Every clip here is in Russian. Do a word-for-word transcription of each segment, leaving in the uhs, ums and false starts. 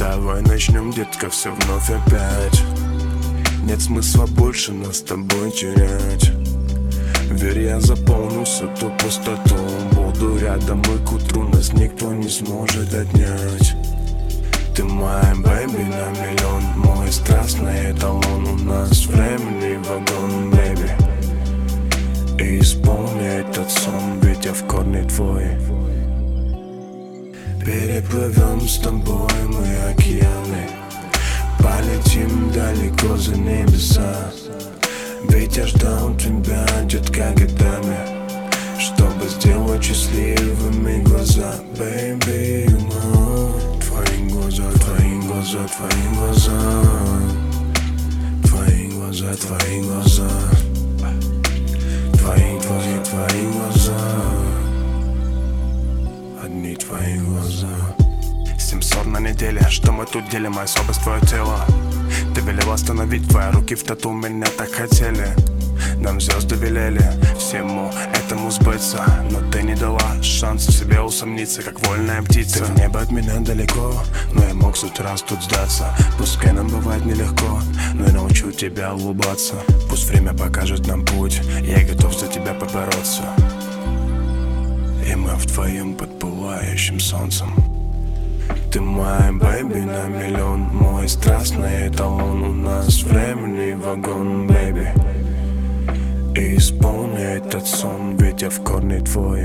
Давай начнем, детка, все вновь опять. Нет смысла больше нас с тобой терять. Верь, я заполню всю ту пустоту. Буду рядом, и к утру нас никто не сможет отнять. Ты моя бэйби на миллион, мой страстный эталон. У нас временный вагон, бэйби, и исполни этот сон, ведь я в корне твой. Переплывем с тобой мы океаны, полетим далеко за небеса. Ведь я ждал тебя, детка, годами, чтобы сделать счастливыми глаза. Baby, you твои глаза, твои глаза, твои глаза, твои глаза, твои глаза, твои, твои, твои глаза, одни твои глаза. Семьсот на неделе, что мы тут делим, особость твое тело. Ты велела остановить, твои руки в тату меня так хотели. Нам звезды велели всему этому сбыться, но ты не дала шанс в себе усомниться, как вольная птица. Ты в небо от меня далеко, но я мог сотни раз тут сдаться. Пускай нам бывает нелегко, но я научу тебя улыбаться. Пусть время покажет нам путь, я готов за тебя побороться. И мы вдвоем под пылающим солнцем. Ты моя бэйби на миллион, мой страстный эталон. У нас временный вагон, бэйби, и исполни этот сон, ведь я в корне твой.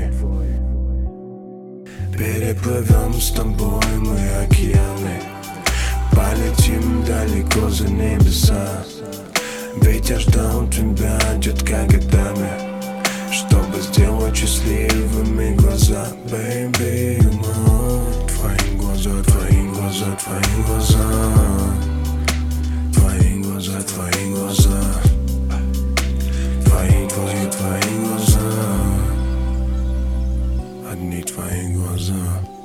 Переплывем с тобой мы океаны, полетим далеко за небеса. Ведь я ждал тебя, детка, годами, чтобы сделать счастливыми глаза. Baby, you твои глаза, твои глаза, твои глаза, твои глаза, твои глаза, твои, твои, твои глаза, одни твои глаза.